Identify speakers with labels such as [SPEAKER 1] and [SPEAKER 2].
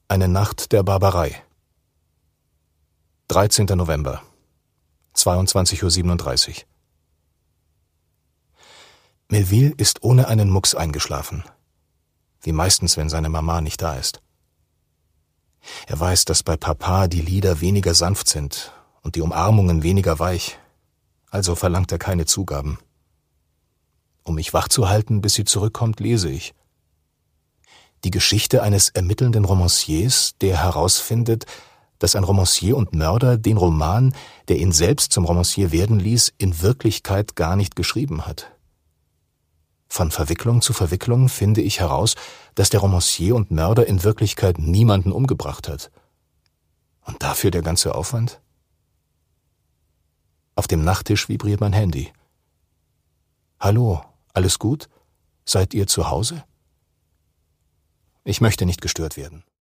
[SPEAKER 1] Eine Nacht der Barbarei. 13. November, 22:37 Uhr. Melville ist ohne einen Mucks eingeschlafen. Wie meistens, wenn seine Mama nicht da ist. Er weiß, dass bei Papa die Lider weniger sanft sind und die Umarmungen weniger weich, also verlangt er keine Zugaben. Um mich wach zu halten, bis sie zurückkommt, lese ich. Die Geschichte eines ermittelnden Romanciers, der herausfindet, dass ein Romancier und Mörder den Roman, der ihn selbst zum Romancier werden ließ, in Wirklichkeit gar nicht geschrieben hat. Von Verwicklung zu Verwicklung finde ich heraus, dass der Romancier und Mörder in Wirklichkeit niemanden umgebracht hat. Und dafür der ganze Aufwand? Auf dem Nachttisch vibriert mein Handy. »Hallo, alles gut? Seid ihr zu Hause?« Ich möchte nicht gestört werden.